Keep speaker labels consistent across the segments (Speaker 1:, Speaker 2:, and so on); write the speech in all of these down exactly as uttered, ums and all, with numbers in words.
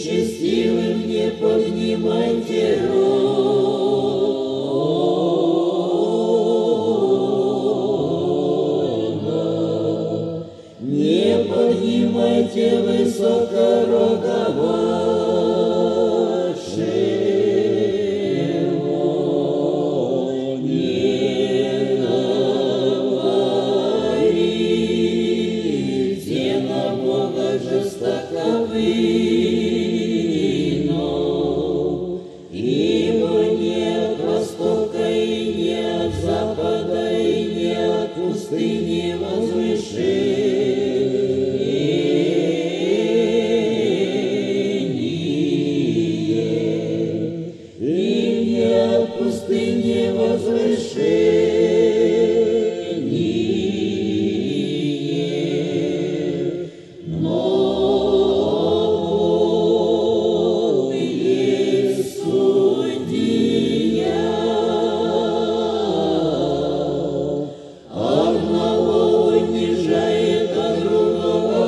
Speaker 1: нечестивым не поднимайте рога, не поднимайте высоко рога вашего, не говорите на Бога жестоковыйно, ибо нет востока и нет запада, и нет пустыни возвышения, и нет пустыни возвышения, но Бог есть судья. Одного унижает, а другого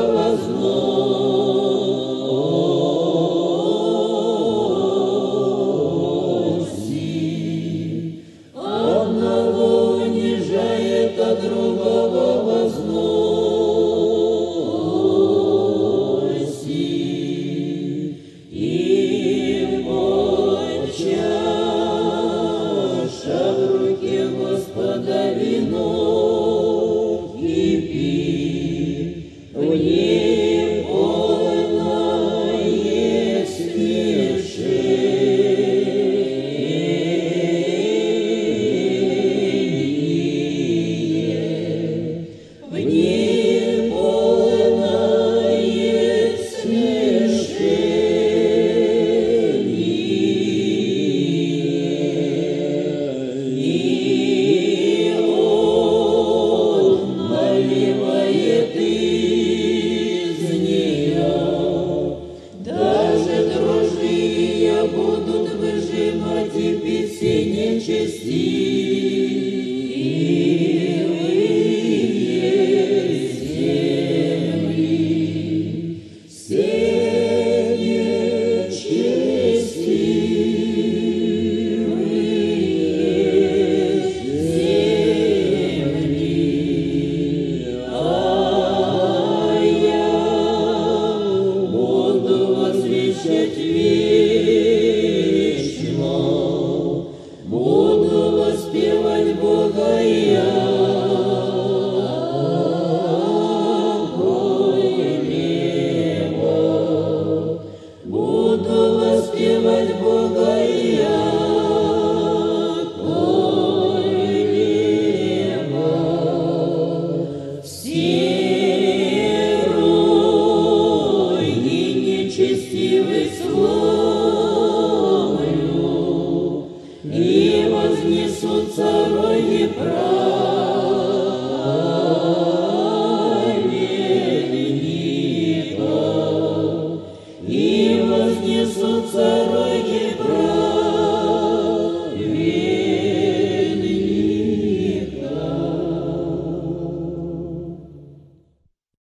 Speaker 1: возносит. Одного унижает, а другого возносит. Ибо чаша в руке Господа вино кипит, в ней полное смешение, в ней полное смешение, и Он наливает из нее. Даже дрожжи будут выжимать и пить все нечестивые земли, все нечестивые земли. А я буду возвещать вечно, буду воспевать Бога я, буду воспевать Бога я, все рои нечестивых славлю, и вознесутся рои праведных.